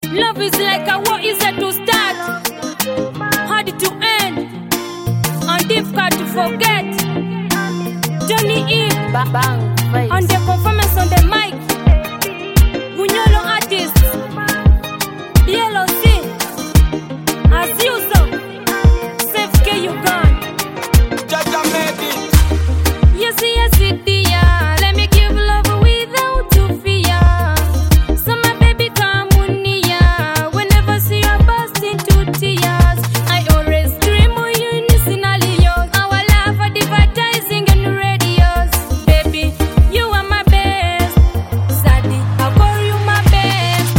Love is like a war, easy to start, hard to end, and difficult to forget. Johnny E, on the performance on the mic, Bunyolo artist, Yellow C, as usual, Safe K you gone. Jaja make it. Yes, dear, let me give love without to fear. So my baby come on near, whenever see you burst into tears. I always dream of you in scenarios, our love advertising and radios. Baby, you are my best, Zaddy, I call you my best.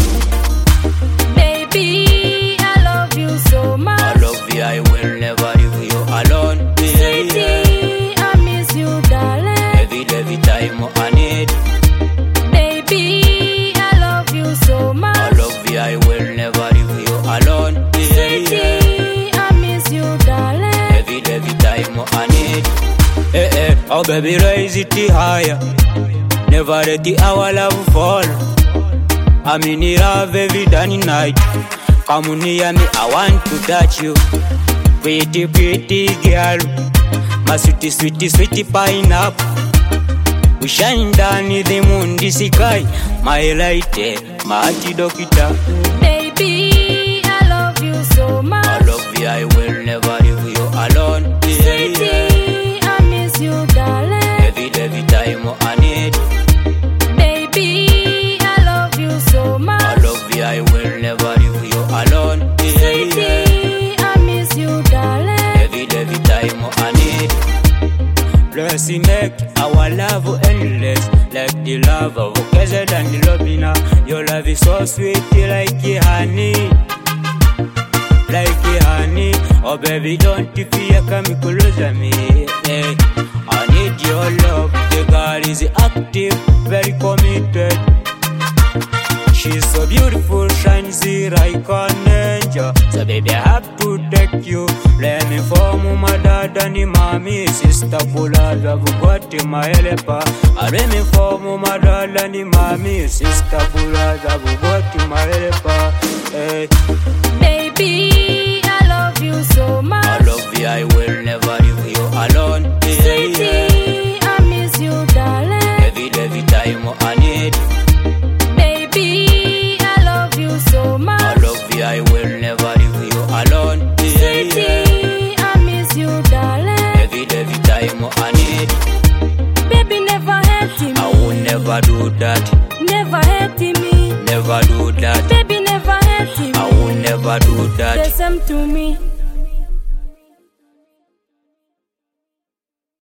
Baby, I love you so much. I love you, I will never leave you alone. Sweetie, I miss you, darling. Every time I need. Baby, I love you so much. I love you, I will never leave you alone. Sweetie, I miss you, darling. Every time I need. Oh baby, raise it higher. Never let our love fall. I'm in love every day and night. Come near me, I want to touch you. Pretty girl, my sweetie pineapple. We shine down in the moon, this sky. My light, my anti-doctor. Baby, I love you so much. I love you, I will never leave you alone. Sweetie, I miss you, darling. Every time I need. Baby, I love you so much. I love you, I will never leave you alone. Sweetie, I miss you, darling. Every time I need. Let's make our love endless, like the love of Kazed and the Lobina. Your love is so sweet, like honey, like honey. Oh baby, don't you fear, come close to me. Hey, I need your love. The girl is active, very committed. She's so beautiful, shines like an angel. So baby, I have to take you. Let me form my dad and mommy, sister Bulaza, Bugatti, my helper. Let me form my dad and mommy, sister Bulaza, Bugatti, my helper. Hey. Baby, I love you so much. I love you, I will never leave you alone. Sweetie, I miss you, darling. Every time I need. Baby, I love you so much. I love you, I will never leave you alone. Sweetie, I miss you, darling. Every time I need. Baby, never hurt me. I will never do that. Never hurt me. Never do that. Baby, never hurt me. I will never do that. The same to me.